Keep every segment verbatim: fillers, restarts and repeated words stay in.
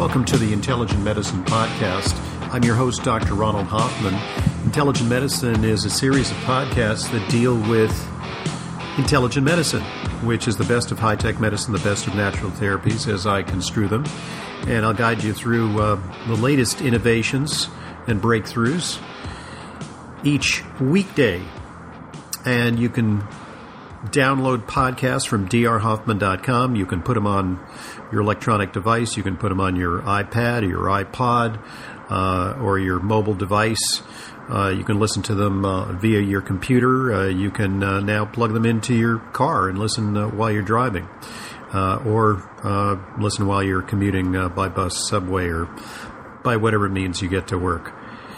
Welcome to the Intelligent Medicine Podcast. I'm your host, Doctor Ronald Hoffman. Intelligent Medicine is a series of podcasts that deal with intelligent medicine, which is the best of high-tech medicine, the best of natural therapies as I construe them. And I'll guide you through uh, the latest innovations and breakthroughs each weekday. And you can download podcasts from d r hoffman dot com. You can put them on your electronic device. You can put them on your iPad or your iPod uh, or your mobile device. Uh, you can listen to them uh, via your computer. Uh, you can uh, now plug them into your car and listen uh, while you're driving, uh, or uh, listen while you're commuting uh, by bus, subway, or by whatever means you get to work.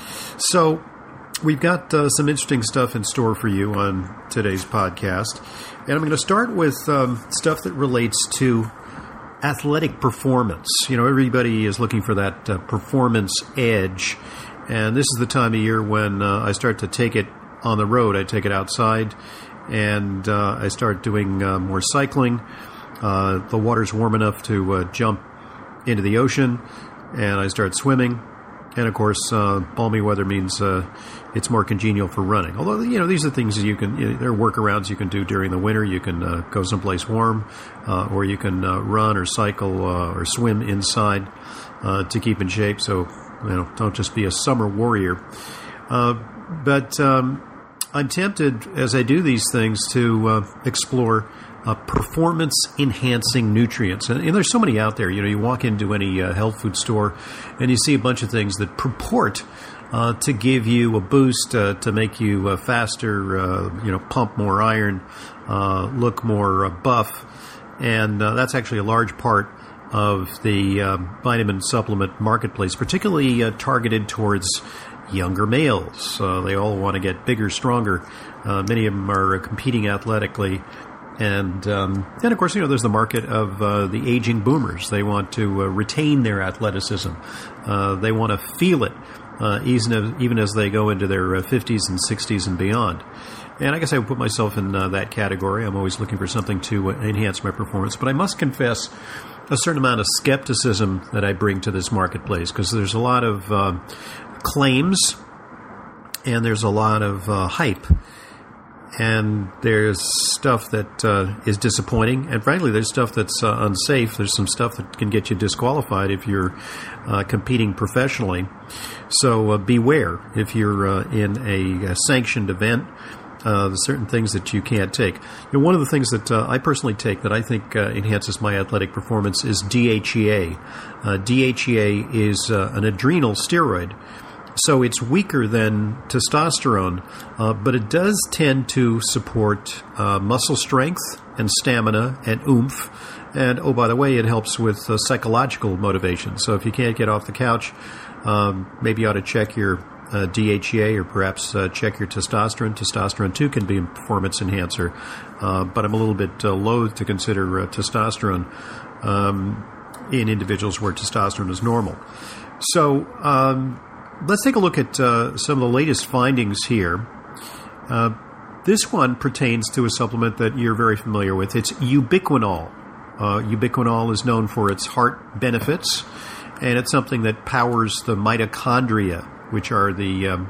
So we've got uh, some interesting stuff in store for you on today's podcast. And I'm going to start with um, stuff that relates to athletic performance. You know, everybody is looking for that uh, performance edge. And this is the time of year when uh, I start to take it on the road. I take it outside, and uh, I start doing uh, more cycling. Uh, the water's warm enough to uh, jump into the ocean, and I start swimming. And, of course, uh, balmy weather means uh, it's more congenial for running. Although, you know, these are things that you can, you know, there are workarounds you can do during the winter. You can uh, go someplace warm, uh, or you can uh, run or cycle uh, or swim inside uh, to keep in shape. So, you know, don't just be a summer warrior. Uh, but um, I'm tempted, as I do these things, to uh, explore Uh, performance-enhancing nutrients. And, and there's so many out there. You know, you walk into any uh, health food store and you see a bunch of things that purport uh, to give you a boost, uh, to make you uh, faster, uh, you know, pump more iron, uh, look more uh, buff. And uh, that's actually a large part of the uh, vitamin supplement marketplace, particularly uh, targeted towards younger males. Uh, they all want to get bigger, stronger. Uh, many of them are competing athletically. And um, then, of course, you know, there's the market of uh, the aging boomers. They want to uh, retain their athleticism. Uh, they want to feel it, uh, even, as, even as they go into their uh, fifties and sixties and beyond. And I guess I would put myself in uh, that category. I'm always looking for something to uh, enhance my performance. But I must confess a certain amount of skepticism that I bring to this marketplace, because there's a lot of uh, claims and there's a lot of uh, hype. And there's stuff that uh, is disappointing. And frankly, there's stuff that's uh, unsafe. There's some stuff that can get you disqualified if you're uh, competing professionally. So uh, beware if you're uh, in a, a sanctioned event. Uh, there's certain things that you can't take. You know, one of the things that uh, I personally take that I think uh, enhances my athletic performance is D H E A. Uh, D H E A is uh, an adrenal steroid. So it's weaker than testosterone, uh, but it does tend to support uh, muscle strength and stamina and oomph. And, oh, by the way, it helps with uh, psychological motivation. So if you can't get off the couch, um, maybe you ought to check your uh, D H E A or perhaps uh, check your testosterone. Testosterone, too, can be a performance enhancer. Uh, but I'm a little bit uh, loath to consider uh, testosterone um, in individuals where testosterone is normal. So Um, Let's take a look at uh, some of the latest findings here. Uh, this one pertains to a supplement that you're very familiar with. It's ubiquinol. Uh, ubiquinol is known for its heart benefits, and it's something that powers the mitochondria, which are the um,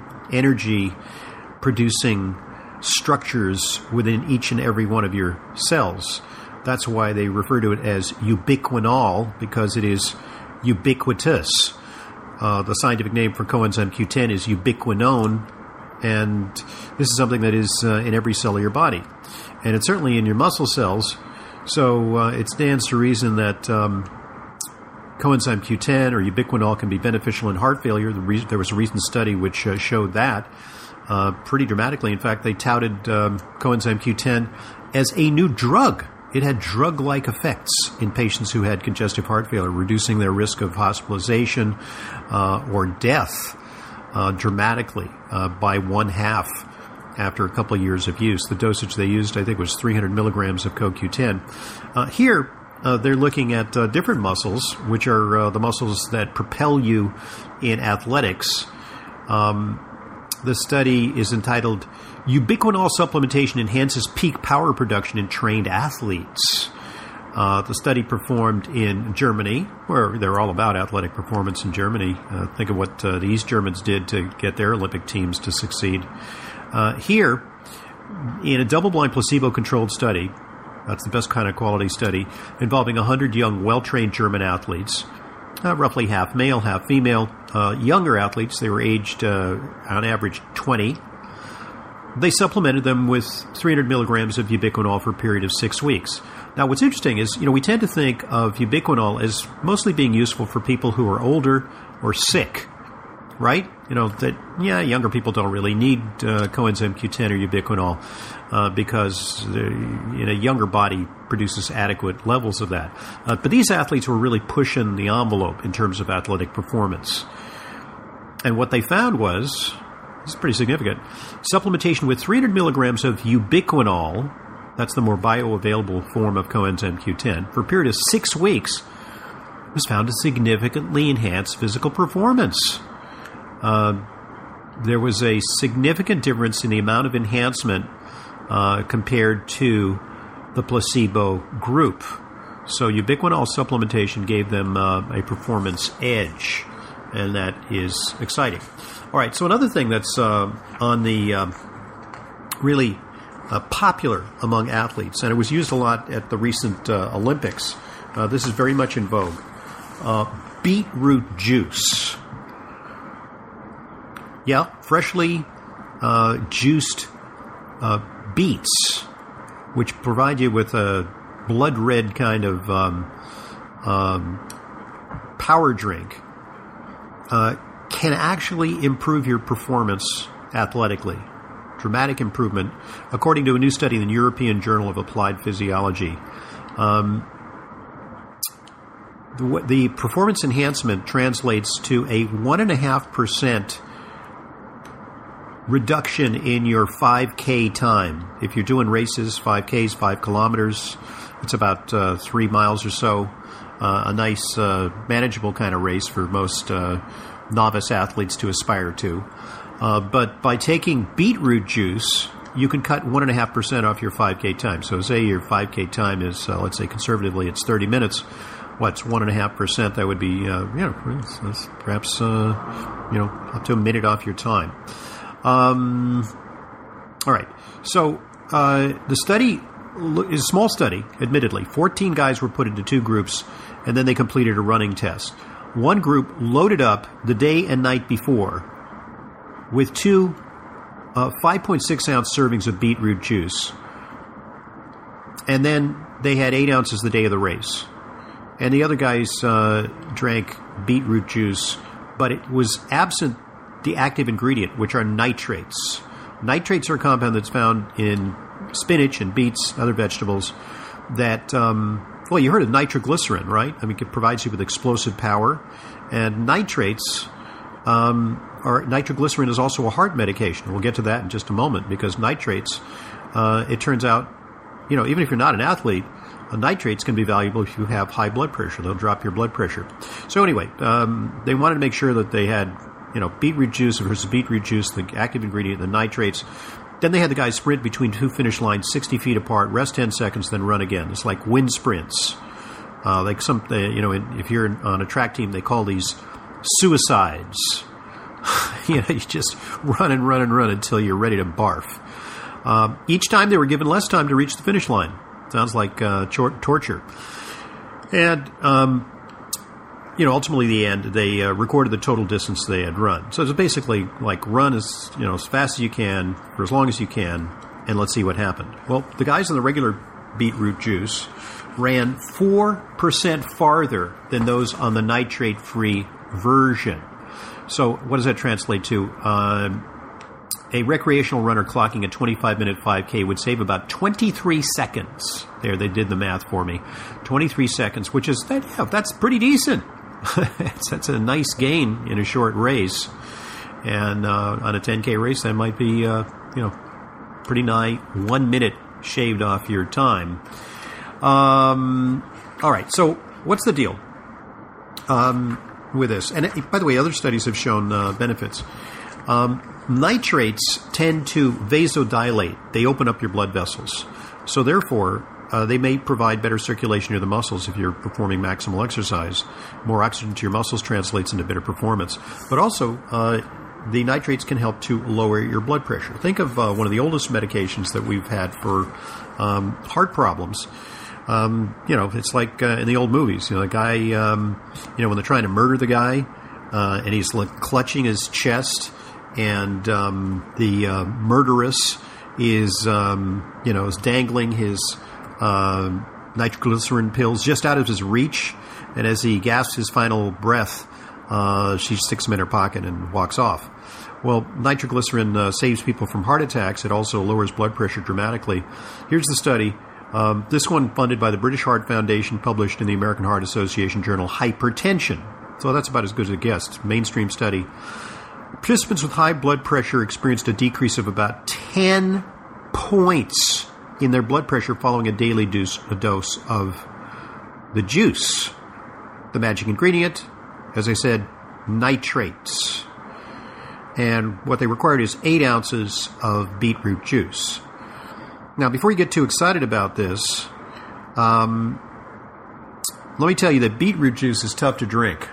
energy-producing structures within each and every one of your cells. That's why they refer to it as ubiquinol, because it is ubiquitous. Uh, the scientific name for coenzyme Q ten is ubiquinone, and this is something that is uh, in every cell of your body. And it's certainly in your muscle cells, so uh, it stands to reason that um, coenzyme Q ten or ubiquinol can be beneficial in heart failure. The re- there was a recent study which uh, showed that uh, pretty dramatically. In fact, they touted um, coenzyme Q ten as a new drug. It had drug-like effects in patients who had congestive heart failure, reducing their risk of hospitalization uh, or death uh, dramatically uh, by one half after a couple of years of use. The dosage they used, I think, was three hundred milligrams of C O Q ten. Uh, here, uh, they're looking at uh, different muscles, which are uh, the muscles that propel you in athletics. Um, the study is entitled Ubiquinol Supplementation Enhances Peak Power Production in Trained Athletes. Uh, the study performed in Germany, where they're all about athletic performance in Germany. Uh, think of what uh, the East Germans did to get their Olympic teams to succeed. Uh, here, in a double-blind placebo-controlled study, that's the best kind of quality study, involving one hundred young, well-trained German athletes, uh, roughly half male, half female, uh, younger athletes. They were aged, uh, on average, twenty. They supplemented them with three hundred milligrams of ubiquinol for a period of six weeks. Now, what's interesting is, you know, we tend to think of ubiquinol as mostly being useful for people who are older or sick, right? You know, that, yeah, younger people don't really need uh, coenzyme Q ten or ubiquinol uh, because uh, in a younger body produces adequate levels of that. Uh, but these athletes were really pushing the envelope in terms of athletic performance. And what they found was, this is pretty significant, supplementation with three hundred milligrams of ubiquinol, that's the more bioavailable form of coenzyme Q ten, for a period of six weeks, was found to significantly enhance physical performance. Uh, there was a significant difference in the amount of enhancement uh, compared to the placebo group. So ubiquinol supplementation gave them uh, a performance edge, and that is exciting. All right, so another thing that's uh, on the uh, really uh, popular among athletes, and it was used a lot at the recent uh, Olympics. Uh, this is very much in vogue. Uh, beetroot juice. Yeah, freshly uh, juiced uh, beets, which provide you with a blood red kind of um, um, power drink, uh, can actually improve your performance athletically. Dramatic improvement, according to a new study in the European Journal of Applied Physiology. Um, the, the performance enhancement translates to a one and a half percent reduction in your five K time. If you're doing races, five Ks, five kilometers, it's about uh, three miles or so. Uh, a nice, uh, manageable kind of race for most uh, novice athletes to aspire to. Uh, but by taking beetroot juice, you can cut one and a half percent off your five K time. So say your five K time is, uh, let's say conservatively, it's thirty minutes. What's one and a half percent? That would be, uh, you know, perhaps, uh, you know, up to a minute off your time. Um, all right. So uh, the study is a small study, admittedly. fourteen guys were put into two groups, and then they completed a running test. One group loaded up the day and night before with two uh, five point six ounce servings of beetroot juice. And then they had eight ounces the day of the race. And the other guys uh, drank beetroot juice, but it was absent the active ingredient, which are nitrates. Nitrates are a compound that's found in spinach and beets, other vegetables, that, um, well, you heard of nitroglycerin, right? I mean, it provides you with explosive power. And nitrates, um, or nitroglycerin is also a heart medication. We'll get to that in just a moment, because nitrates, uh, it turns out, you know, even if you're not an athlete, uh, nitrates can be valuable if you have high blood pressure. They'll drop your blood pressure. So anyway, um, they wanted to make sure that they had, you know, beetroot juice versus beetroot juice, the active ingredient, the nitrates. Then they had the guys sprint between two finish lines, sixty feet apart, rest ten seconds, then run again. It's like wind sprints. Uh, like some, uh, you know, if you're on a track team, they call these suicides. You know, you just run and run and run until you're ready to barf. Uh, each time they were given less time to reach the finish line. Sounds like uh, tor- torture. And, um, you know, ultimately, the end, they uh, recorded the total distance they had run. So it's basically like run as, you know, as fast as you can for as long as you can, and let's see what happened. Well, the guys in the regular beetroot juice ran four percent farther than those on the nitrate-free version. So what does that translate to? Uh, a recreational runner clocking a twenty-five minute five K would save about twenty-three seconds. There, they did the math for me. twenty-three seconds, which is, that, yeah, that's pretty decent. That's a nice gain in a short race. And uh, on a ten K race, that might be, uh, you know, pretty nigh one minute shaved off your time. Um, all right, so what's the deal um, with this? And it, by the way, other studies have shown uh, benefits. Um, nitrates tend to vasodilate. They open up your blood vessels. So therefore, uh, they may provide better circulation to the muscles if you're performing maximal exercise. More oxygen to your muscles translates into better performance. But also, uh, the nitrates can help to lower your blood pressure. Think of uh, one of the oldest medications that we've had for um, heart problems. Um, you know, it's like uh, in the old movies. You know, the guy, um, you know, when they're trying to murder the guy, uh, and he's like clutching his chest, and um, the uh, murderess is, um, you know, is dangling his uh, nitroglycerin pills just out of his reach, and as he gasps his final breath, uh, she sticks them in her pocket and walks off. Well, nitroglycerin uh, saves people from heart attacks. It also lowers blood pressure dramatically. Here's the study. Um, this one funded by the British Heart Foundation, published in the American Heart Association journal Hypertension. So that's about as good as it gets. Mainstream study. Participants with high blood pressure experienced a decrease of about ten points in their blood pressure following a daily dose, a dose of the juice. The magic ingredient, as I said, nitrates. And what they required is eight ounces of beetroot juice. Now, before you get too excited about this, um, let me tell you that beetroot juice is tough to drink.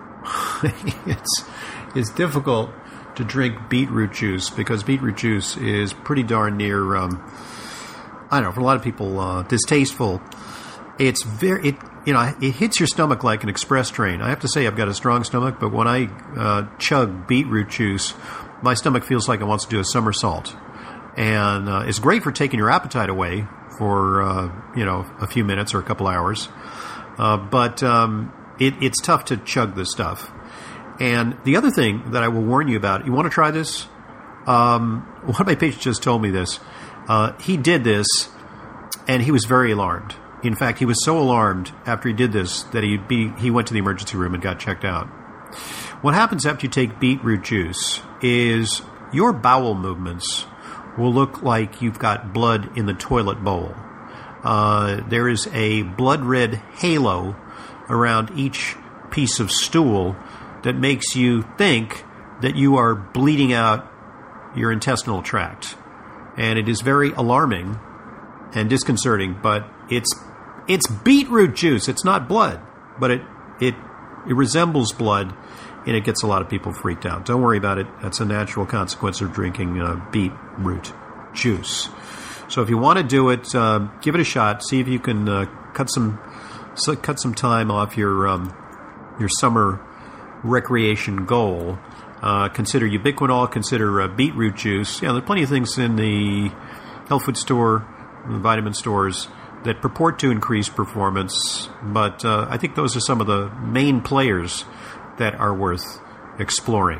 it's it's difficult to drink beetroot juice because beetroot juice is pretty darn near, um, I don't know, for a lot of people, uh, distasteful. It's very, it you know, it hits your stomach like an express train. I have to say I've got a strong stomach, but when I uh, chug beetroot juice, my stomach feels like it wants to do a somersault. And uh, it's great for taking your appetite away for, uh, you know, a few minutes or a couple hours. Uh, but um, it, it's tough to chug this stuff. And the other thing that I will warn you about, you want to try this? Um, one of my patients just told me this. Uh, he did this, and he was very alarmed. In fact, he was so alarmed after he did this that he be, he went to the emergency room and got checked out. What happens after you take beetroot juice is your bowel movements will look like you've got blood in the toilet bowl. Uh, there is a blood red halo around each piece of stool that makes you think that you are bleeding out your intestinal tract. And it is very alarming and disconcerting, but it's it's beetroot juice. It's not blood, but it it it resembles blood, and it gets a lot of people freaked out. Don't worry about it. That's a natural consequence of drinking uh, beetroot juice. So if you want to do it, uh, give it a shot. See if you can uh, cut some so cut some time off your um, your summer recreation goal. Uh, consider ubiquinol. Consider uh, beetroot juice. Yeah, there are plenty of things in the health food store, the vitamin stores, that purport to increase performance, but uh, I think those are some of the main players that are worth exploring.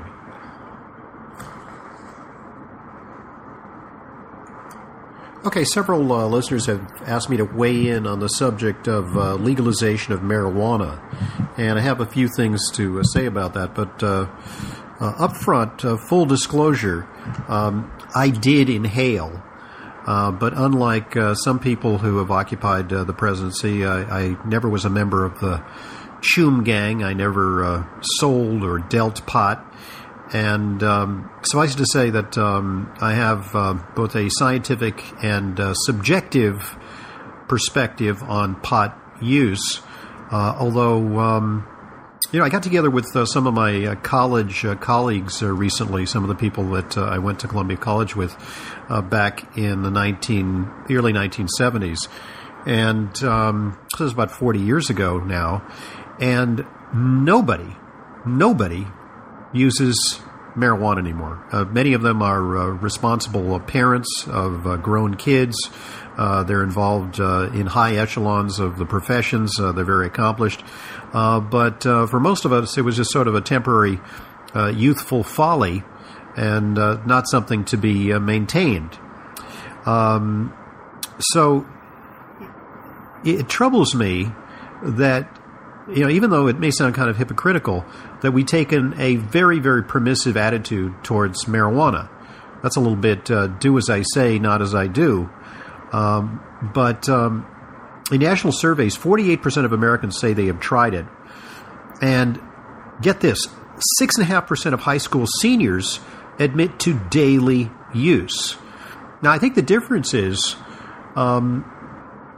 Okay, several uh, listeners have asked me to weigh in on the subject of uh, legalization of marijuana, and I have a few things to uh, say about that, but uh, uh, up front, uh, full disclosure, um, I did inhale. Uh, but unlike uh, some people who have occupied uh, the presidency, I, I never was a member of the Choom Gang. I never uh, sold or dealt pot. And um, suffice it to say that um, I have uh, both a scientific and uh, subjective perspective on pot use, uh, although... Um, You know, I got together with uh, some of my uh, college uh, colleagues uh, recently, some of the people that uh, I went to Columbia College with uh, back in the nineteen the early nineteen seventies, and um, this was about forty years ago now, and nobody, nobody uses marijuana anymore. Uh, many of them are uh, responsible parents of uh, grown kids. Uh, they're involved uh, in high echelons of the professions. Uh, they're very accomplished. Uh, but uh, for most of us, it was just sort of a temporary uh, youthful folly and uh, not something to be uh, maintained. Um, so it, it troubles me that, you know, even though it may sound kind of hypocritical, that we've taken a very, very permissive attitude towards marijuana. That's a little bit uh, do as I say, not as I do. Um, but um, in national surveys, forty-eight percent of Americans say they have tried it. And get this, six point five percent of high school seniors admit to daily use. Now, I think the difference is um,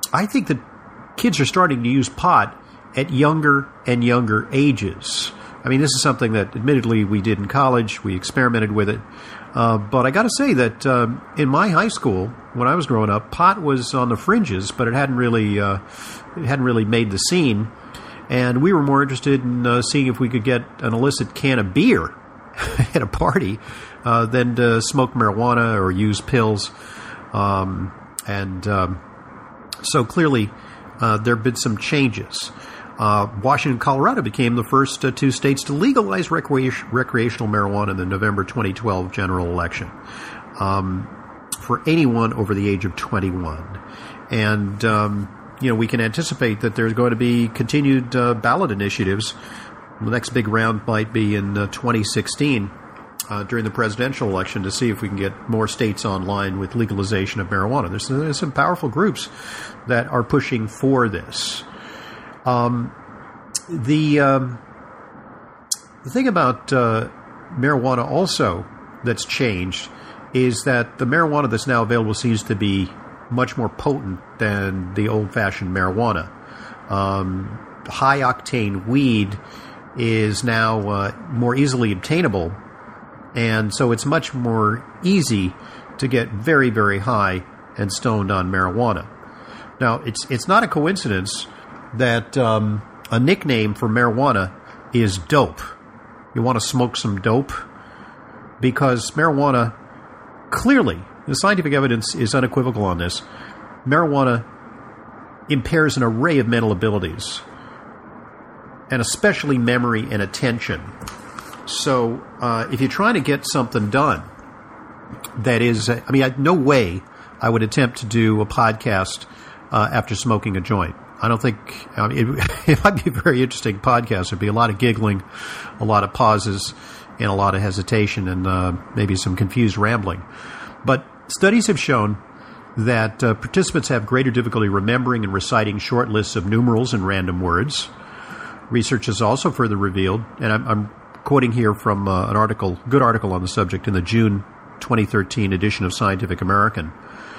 I think that kids are starting to use pot at younger and younger ages. I mean, this is something that admittedly we did in college. We experimented with it. Uh, but I got to say that uh, in my high school, when I was growing up, pot was on the fringes, but it hadn't really uh, it hadn't really made the scene. And we were more interested in uh, seeing if we could get an illicit can of beer at a party uh, than to smoke marijuana or use pills. Um, and um, so clearly uh, there have been some changes. Uh, Washington and Colorado became the first uh, two states to legalize recreation, recreational marijuana in the November twenty twelve general election um, for anyone over the age of twenty-one. And, um, you know, we can anticipate that there's going to be continued uh, ballot initiatives. The next big round might be in uh, twenty sixteen uh, during the presidential election to see if we can get more states online with legalization of marijuana. There's, there's some powerful groups that are pushing for this. Um, the, um, the thing about uh, marijuana also that's changed is that the marijuana that's now available seems to be much more potent than the old-fashioned marijuana. Um, high-octane weed is now uh, more easily obtainable, and so it's much more easy to get very, very high and stoned on marijuana. Now, it's it's not a coincidence that um, a nickname for marijuana is dope. You want to smoke some dope? Because marijuana, clearly, the scientific evidence is unequivocal on this, marijuana impairs an array of mental abilities, and especially memory and attention. So uh, if you're trying to get something done that is, I mean, I, no way I would attempt to do a podcast uh, after smoking a joint. I don't think, I mean, it, it might be a very interesting podcast. There'd be a lot of giggling, a lot of pauses, and a lot of hesitation, and uh, maybe some confused rambling. But studies have shown that uh, participants have greater difficulty remembering and reciting short lists of numerals and random words. Research has also further revealed, and I'm, I'm quoting here from uh, an article, good article on the subject in the June twenty thirteen edition of Scientific American.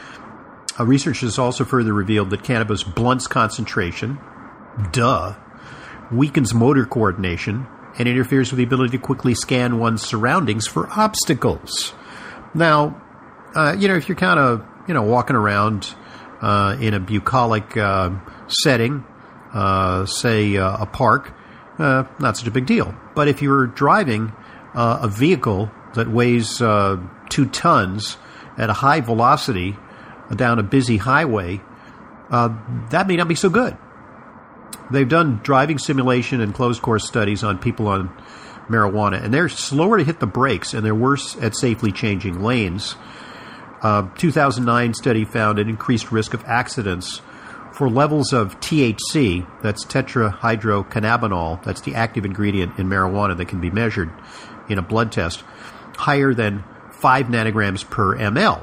Uh, research has also further revealed that cannabis blunts concentration, duh, weakens motor coordination, and interferes with the ability to quickly scan one's surroundings for obstacles. Now, uh, you know, if you're kind of, you know, walking around uh, in a bucolic uh, setting, uh, say uh, a park, uh, not such a big deal. But if you're driving uh, a vehicle that weighs uh, two tons at a high velocity down a busy highway, uh, that may not be so good. They've done driving simulation and closed-course studies on people on marijuana, and they're slower to hit the brakes, and they're worse at safely changing lanes. A two thousand nine study found an increased risk of accidents for levels of T H C, that's tetrahydrocannabinol, that's the active ingredient in marijuana that can be measured in a blood test, higher than five nanograms per ml.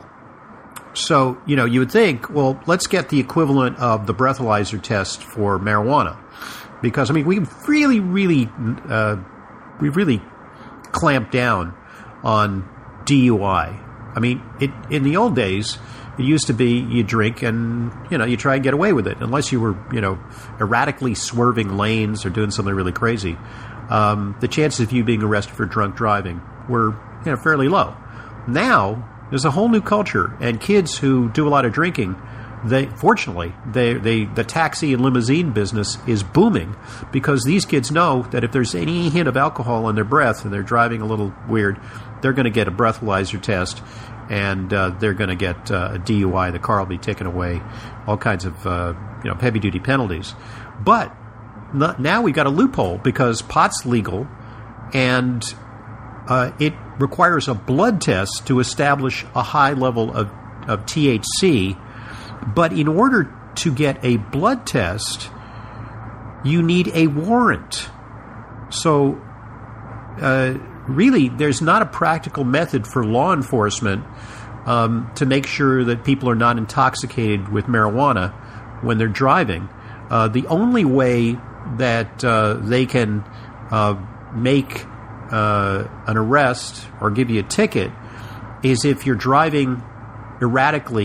So, you know, you would think, well, let's get the equivalent of the breathalyzer test for marijuana. Because, I mean, we've really, really, uh, we've really clamped down on D U I. I mean, it, in the old days, it used to be you drink and, you know, you try and get away with it. Unless you were, you know, erratically swerving lanes or doing something really crazy. Um, the chances of you being arrested for drunk driving were, you know, fairly low. Now, there's a whole new culture, and kids who do a lot of drinking, they fortunately, they, they the taxi and limousine business is booming because these kids know that if there's any hint of alcohol in their breath and they're driving a little weird, they're going to get a breathalyzer test, and uh, they're going to get uh, a D U I. The car will be taken away, all kinds of uh, you know heavy-duty penalties. But not, now we've got a loophole because pot's legal, and uh, it requires a blood test to establish a high level of, of T H C. But in order to get a blood test, you need a warrant. So, uh, really, there's not a practical method for law enforcement um, to make sure that people are not intoxicated with marijuana when they're driving. Uh, the only way that uh, they can uh, make uh, an arrest or give you a ticket is if you're driving erratically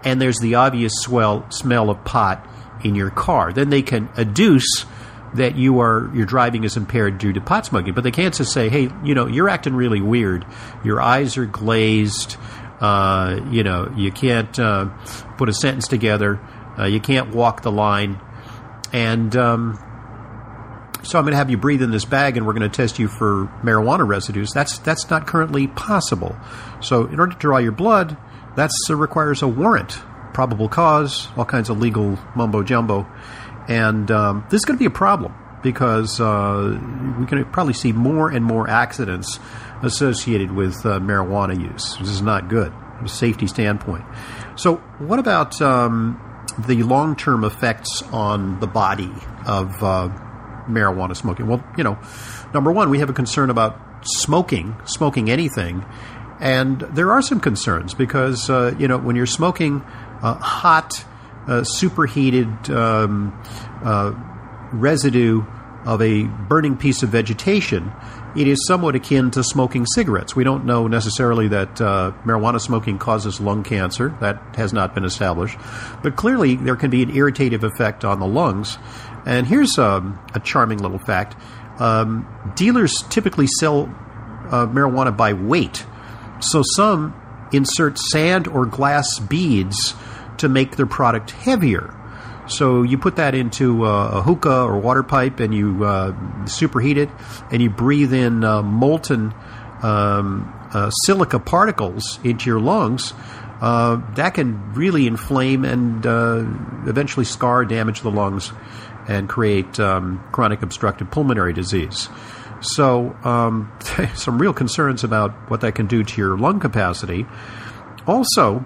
and there's the obvious swell, smell of pot in your car. Then they can adduce that you are your driving is impaired due to pot smoking, but they can't just say, hey, you know, you're acting really weird. Your eyes are glazed. Uh, you know, you can't uh, put a sentence together. Uh, you can't walk the line. And um, so I'm going to have you breathe in this bag, and we're going to test you for marijuana residues. That's that's not currently possible. So in order to draw your blood, that uh, requires a warrant, probable cause, all kinds of legal mumbo-jumbo. And um, this is going to be a problem because uh, we're going to probably see more and more accidents associated with uh, marijuana use. This is not good from a safety standpoint. So what about um, the long-term effects on the body of uh, marijuana smoking? Well, you know, number one, we have a concern about smoking, smoking anything. And there are some concerns because, uh, you know, when you're smoking uh, hot, uh, superheated um, uh, residue of a burning piece of vegetation, it is somewhat akin to smoking cigarettes. We don't know necessarily that uh, marijuana smoking causes lung cancer. That has not been established. But clearly there can be an irritative effect on the lungs. And here's um, a charming little fact. Um, dealers typically sell uh, marijuana by weight. So some insert sand or glass beads to make their product heavier. So you put that into a, a hookah or water pipe and you uh, superheat it and you breathe in uh, molten um, uh, silica particles into your lungs. Uh, that can really inflame and uh, eventually scar, damage the lungs, and create um, chronic obstructive pulmonary disease. So um, some real concerns about what that can do to your lung capacity. Also,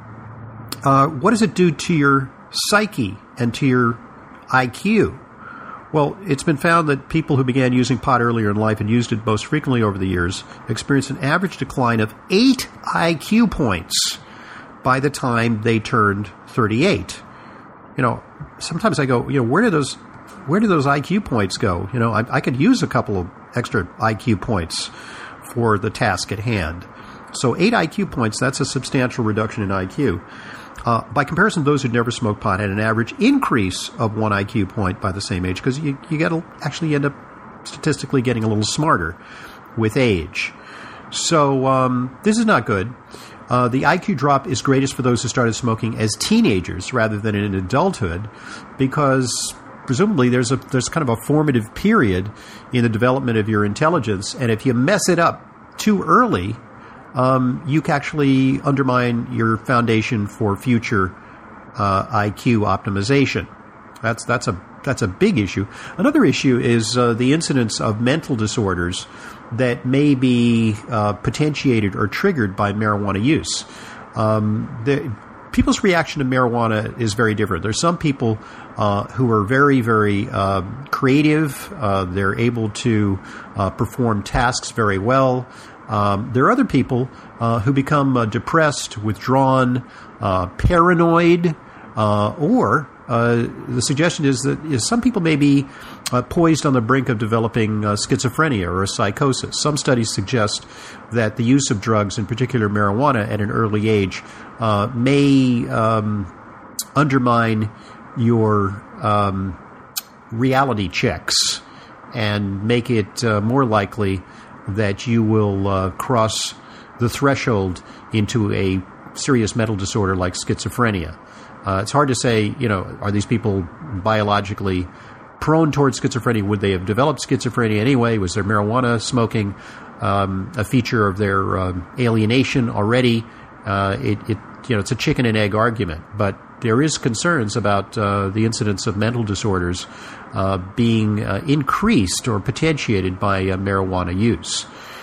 uh, what does it do to your psyche and to your I Q? Well, it's been found that people who began using pot earlier in life and used it most frequently over the years experienced an average decline of eight I Q points by the time they turned thirty-eight. You know, sometimes I go, you know, where do those where do those I Q points go? You know, I, I could use a couple of extra I Q points for the task at hand. So eight I Q points, that's a substantial reduction in I Q. Uh, by comparison, those who never smoked pot had an average increase of one I Q point by the same age, because you, you got to actually end up statistically getting a little smarter with age. So um, this is not good. Uh, the I Q drop is greatest for those who started smoking as teenagers rather than in adulthood, because presumably there's a there's kind of a formative period in the development of your intelligence, and if you mess it up too early, um, you can actually undermine your foundation for future uh, I Q optimization. That's that's a that's a big issue. Another issue is uh, the incidence of mental disorders that may be uh, potentiated or triggered by marijuana use. Um, the, people's reaction to marijuana is very different. There's some people uh, who are very, very uh, creative. Uh, they're able to uh, perform tasks very well. Um, there are other people uh, who become uh, depressed, withdrawn, uh, paranoid, uh, or uh, the suggestion is that is some people may be uh, poised on the brink of developing uh, schizophrenia or a psychosis. Some studies suggest that the use of drugs, in particular marijuana, at an early age uh, may um, undermine your um, reality checks and make it uh, more likely that you will uh, cross the threshold into a serious mental disorder like schizophrenia. Uh, it's hard to say, you know, are these people biologically prone towards schizophrenia? Would they have developed schizophrenia anyway? Was their marijuana smoking um, a feature of their um, alienation already? Uh, it, it, you know, it's a chicken and egg argument, but there is concerns about uh, the incidence of mental disorders uh, being uh, increased or potentiated by uh, marijuana use.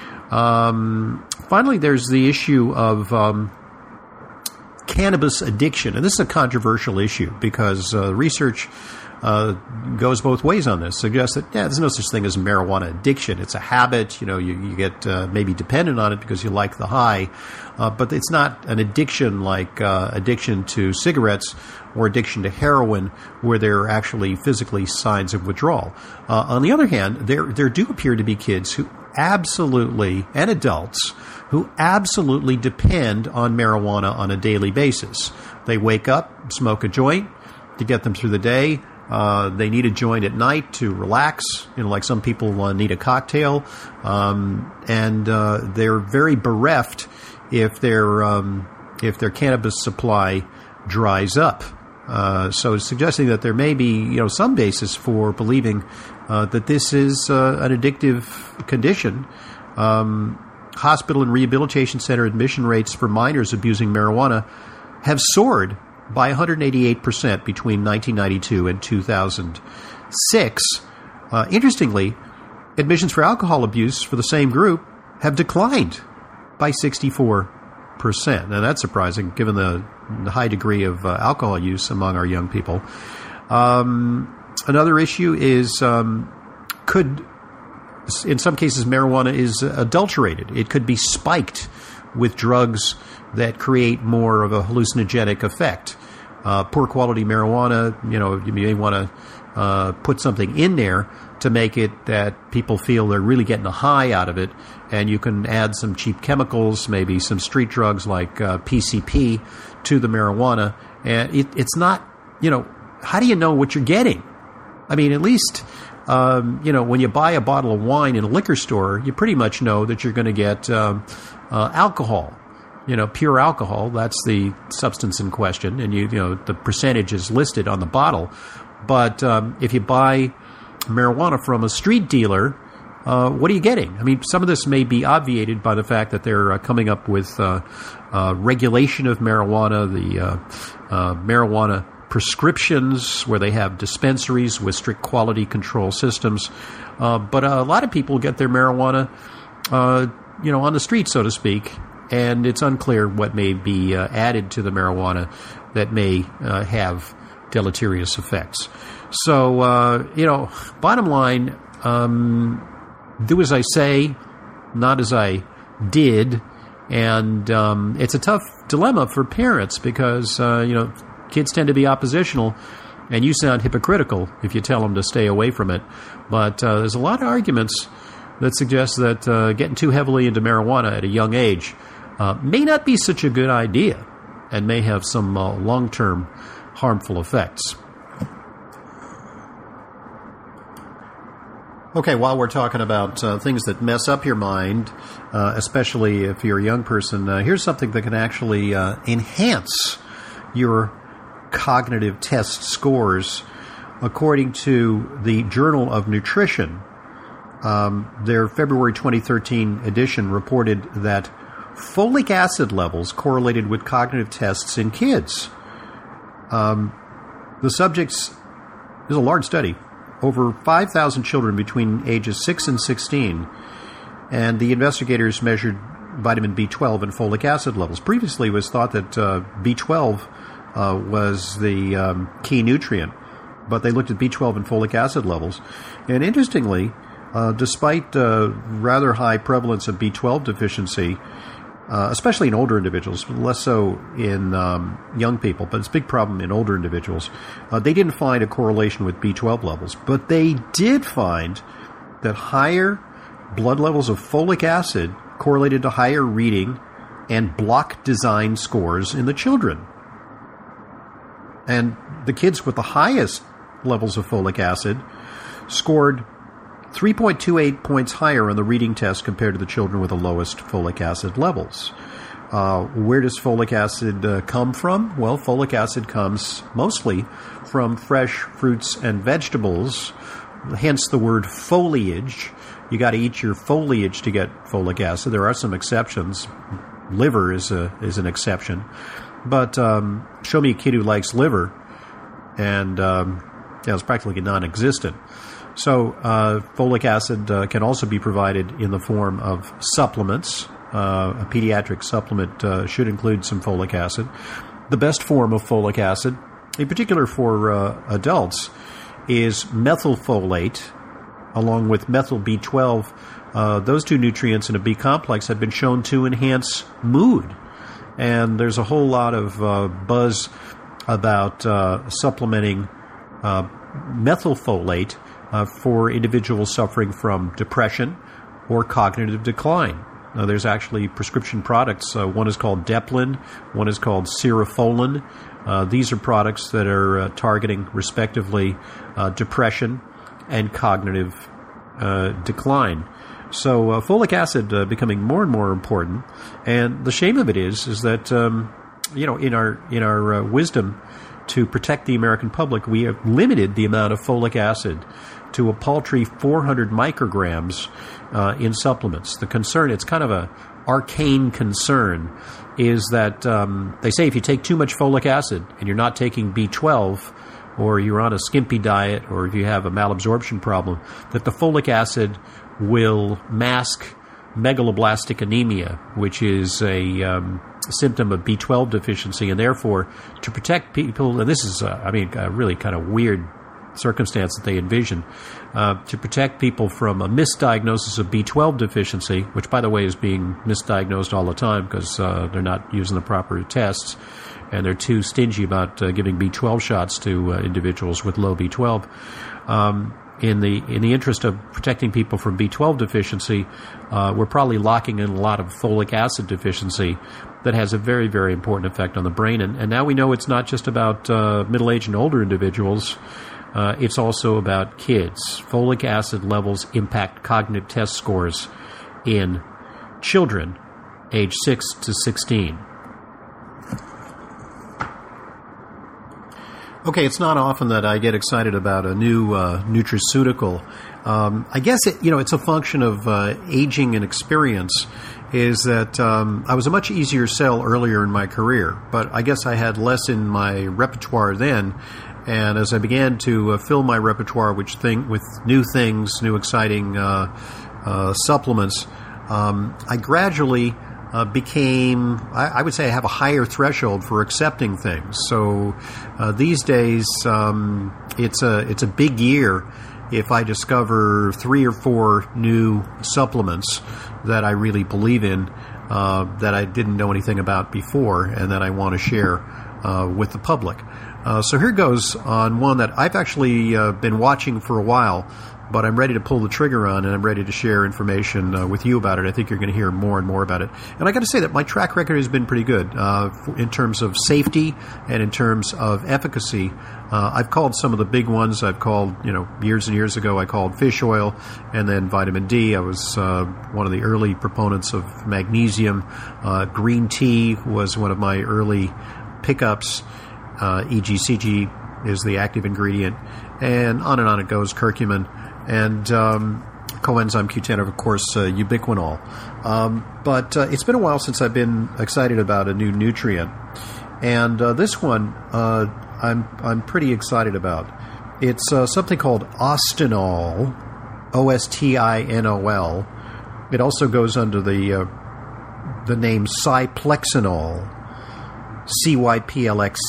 Um, finally, there's the issue of um, cannabis addiction, and this is a controversial issue because uh, research uh, goes both ways on this. Suggests that yeah, there's no such thing as marijuana addiction. It's a habit. You know, you, you get uh, maybe dependent on it because you like the high, uh, but it's not an addiction like uh, addiction to cigarettes or addiction to heroin, where there are actually physically signs of withdrawal. Uh, on the other hand, there there do appear to be kids who absolutely, and adults, who absolutely depend on marijuana on a daily basis. They wake up, smoke a joint to get them through the day. Uh, they need a joint at night to relax, you know, like some people uh, need a cocktail. Um, and uh, they're very bereft if their um, if their cannabis supply dries up. Uh, so it's suggesting that there may be, you know, some basis for believing uh, that this is uh, an addictive condition. Um, hospital and rehabilitation center admission rates for minors abusing marijuana have soared by one hundred eighty-eight percent between nineteen ninety-two and two thousand six. Uh, interestingly, admissions for alcohol abuse for the same group have declined by sixty-four percent. Now, that's surprising given the, the high degree of uh, alcohol use among our young people. Um, another issue is um, could, in some cases, marijuana is adulterated. It could be spiked with drugs that create more of a hallucinogenic effect. Uh, poor quality marijuana, you know, you may want to uh, put something in there to make it that people feel they're really getting a high out of it, and you can add some cheap chemicals, maybe some street drugs like uh, P C P to the marijuana, and it, it's not, you know, how do you know what you're getting? I mean, at least, um, you know, when you buy a bottle of wine in a liquor store, you pretty much know that you're going to get um, uh, alcohol. You know, pure alcohol, that's the substance in question, and you, you know, the percentage is listed on the bottle. But um, if you buy marijuana from a street dealer, uh, what are you getting? I mean, some of this may be obviated by the fact that they're uh, coming up with uh, uh, regulation of marijuana, the uh, uh, marijuana prescriptions, where they have dispensaries with strict quality control systems. Uh, but a lot of people get their marijuana, uh, you know, on the street, so to speak. And it's unclear what may be uh, added to the marijuana that may uh, have deleterious effects. So, uh, you know, bottom line, um, do as I say, not as I did. And um, it's a tough dilemma for parents because, uh, you know, kids tend to be oppositional, and you sound hypocritical if you tell them to stay away from it. But uh, there's a lot of arguments that suggest that uh, getting too heavily into marijuana at a young age Uh, may not be such a good idea and may have some uh, long-term harmful effects. Okay, while we're talking about uh, things that mess up your mind, uh, especially if you're a young person, uh, here's something that can actually uh, enhance your cognitive test scores. According to the Journal of Nutrition, um, their February twenty thirteen edition reported that folic acid levels correlated with cognitive tests in kids. Um, the subjects, there's a large study, over five thousand children between ages six and sixteen, and the investigators measured vitamin B twelve and folic acid levels. Previously, it was thought that uh, B twelve uh, was the um, key nutrient, but they looked at B twelve and folic acid levels. And interestingly, uh, despite uh, rather high prevalence of B twelve deficiency, Uh, especially in older individuals, less so in um, young people, but it's a big problem in older individuals. Uh, they didn't find a correlation with B twelve levels, but they did find that higher blood levels of folic acid correlated to higher reading and block design scores in the children. And the kids with the highest levels of folic acid scored three point two eight points higher on the reading test compared to the children with the lowest folic acid levels. Uh, where does folic acid uh, come from? Well, folic acid comes mostly from fresh fruits and vegetables, hence the word foliage. You got to eat your foliage to get folic acid. There are some exceptions. Liver is a is an exception. But um, show me a kid who likes liver, and um, yeah, it's practically non-existent. So uh, folic acid uh, can also be provided in the form of supplements. Uh, a pediatric supplement uh, should include some folic acid. The best form of folic acid, in particular for uh, adults, is methylfolate, along with methyl B twelve. Uh, those two nutrients in a B complex have been shown to enhance mood. And there's a whole lot of uh, buzz about uh, supplementing uh, methylfolate Uh, for individuals suffering from depression or cognitive decline. Now, there's actually prescription products. Uh, one is called Deplin, one is called Serofolin. Uh, these are products that are uh, targeting, respectively, uh, depression and cognitive uh, decline. So uh, folic acid uh, becoming more and more important, and the shame of it is, is that um, you know, in our in our uh, wisdom to protect the American public, we have limited the amount of folic acid to a paltry four hundred micrograms uh, in supplements. The concern, it's kind of a arcane concern, is that um, they say if you take too much folic acid and you're not taking B twelve, or you're on a skimpy diet, or if you have a malabsorption problem, that the folic acid will mask megaloblastic anemia, which is a um, symptom of B twelve deficiency, and therefore to protect people, and this is, uh, I mean, a really kind of weird circumstance that they envision, uh, to protect people from a misdiagnosis of B twelve deficiency, which, by the way, is being misdiagnosed all the time because uh, they're not using the proper tests, and they're too stingy about uh, giving B twelve shots to uh, individuals with low B twelve. Um, in the in the interest of protecting people from B twelve deficiency, uh, we're probably locking in a lot of folic acid deficiency that has a very, very important effect on the brain. And, and now we know it's not just about uh, middle-aged and older individuals. Uh, it's also about kids. Folic acid levels impact cognitive test scores in children age six to sixteen. Okay, it's not often that I get excited about a new uh, nutraceutical. Um, I guess it, you know, it's a function of uh, aging and experience. Is that um, I was a much easier sell earlier in my career, but I guess I had less in my repertoire then. And as I began to uh, fill my repertoire which thing, with new things, new exciting uh, uh, supplements, um, I gradually Uh, became, I, I would say I have a higher threshold for accepting things. So uh, these days, um, it's a it's a big year if I discover three or four new supplements that I really believe in, uh, that I didn't know anything about before, and that I want to share uh, with the public. Uh, so here goes on one that I've actually uh, been watching for a while, but I'm ready to pull the trigger on, and I'm ready to share information uh, with you about it. I think you're going to hear more and more about it. And I got to say that my track record has been pretty good uh, in terms of safety and in terms of efficacy. Uh, I've called some of the big ones. I've called, you know, years and years ago, I called fish oil and then vitamin D. I was uh, one of the early proponents of magnesium. Uh, green tea was one of my early pickups. Uh, E G C G is the active ingredient. And on and on it goes, curcumin. And um, coenzyme Q ten, of course, uh, ubiquinol. Um, but uh, it's been a while since I've been excited about a new nutrient. And uh, this one uh, I'm I'm pretty excited about. It's uh, something called Ostinol, O S T I N O L. It also goes under the, uh, the name Cyplexinol, C Y P L X,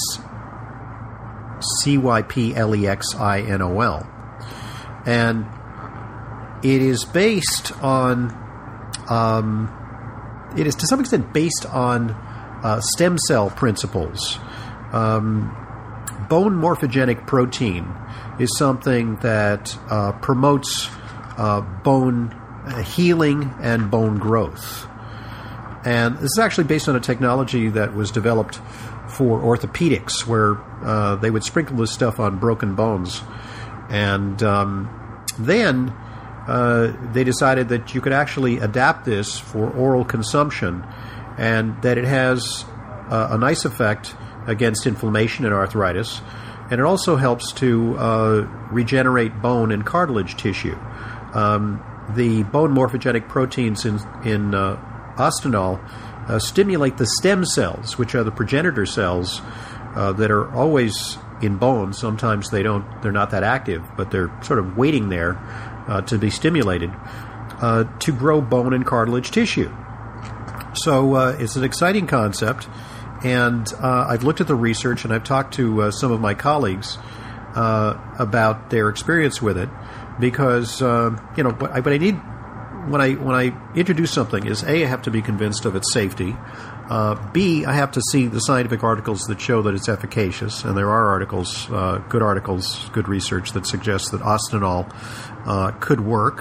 C Y P L E X I N O L. And it is based on, um, it is to some extent based on uh, stem cell principles. Um, bone morphogenic protein is something that uh, promotes uh, bone healing and bone growth. And this is actually based on a technology that was developed for orthopedics, where uh, they would sprinkle this stuff on broken bones. And um, then uh, they decided that you could actually adapt this for oral consumption, and that it has uh, a nice effect against inflammation and arthritis, and it also helps to uh, regenerate bone and cartilage tissue. Um, the bone morphogenic proteins in, in uh, Ostinol uh, stimulate the stem cells, which are the progenitor cells uh, that are always in bone. Sometimes they don't, they're not that active, but they're sort of waiting there uh, to be stimulated uh, to grow bone and cartilage tissue. So uh, it's an exciting concept, and uh, I've looked at the research, and I've talked to uh, some of my colleagues uh, about their experience with it, because uh, you know what I, what I need when I when I introduce something is A, I have to be convinced of its safety. Uh, B, I have to see the scientific articles that show that it's efficacious, and there are articles, uh, good articles, good research that suggests that Ostinol uh, could work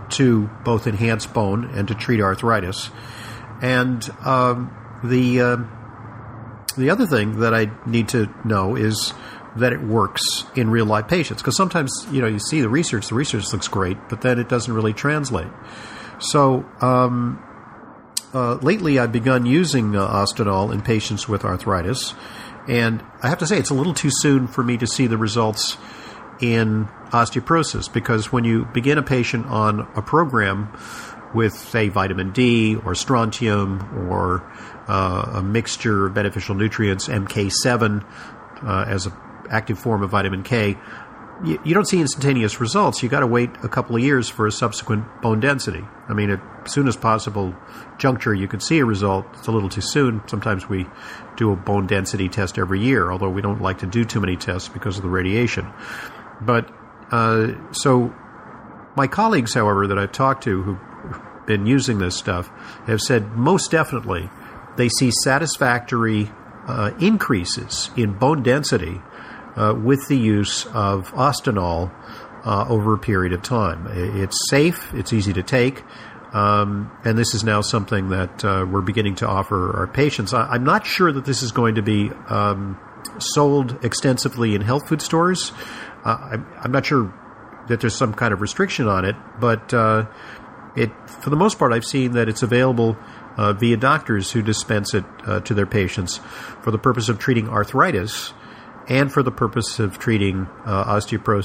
to both enhance bone and to treat arthritis. And um, the uh, the other thing that I need to know is that it works in real-life patients. Because sometimes, you know, you see the research, the research looks great, but then it doesn't really translate. So um, uh, lately I've begun using uh, Ostanol in patients with arthritis. And I have to say, it's a little too soon for me to see the results in osteoporosis, because when you begin a patient on a program with, say, vitamin D or strontium or uh, a mixture of beneficial nutrients, M K seven uh, as an active form of vitamin K, you, you don't see instantaneous results. You got to wait a couple of years for a subsequent bone density. I mean, as soon as possible juncture, you could see a result. It's a little too soon. Sometimes we do a bone density test every year, although we don't like to do too many tests because of the radiation. But uh, so my colleagues, however, that I've talked to who've been using this stuff have said most definitely they see satisfactory uh, increases in bone density uh, with the use of Ostanol uh, over a period of time. It's safe, it's easy to take, um, and this is now something that uh, we're beginning to offer our patients. I, I'm not sure that this is going to be um, sold extensively in health food stores. Uh, I'm, I'm not sure that there's some kind of restriction on it, but uh, it, for the most part, I've seen that it's available uh, via doctors who dispense it uh, to their patients for the purpose of treating arthritis and for the purpose of treating uh, osteoporosis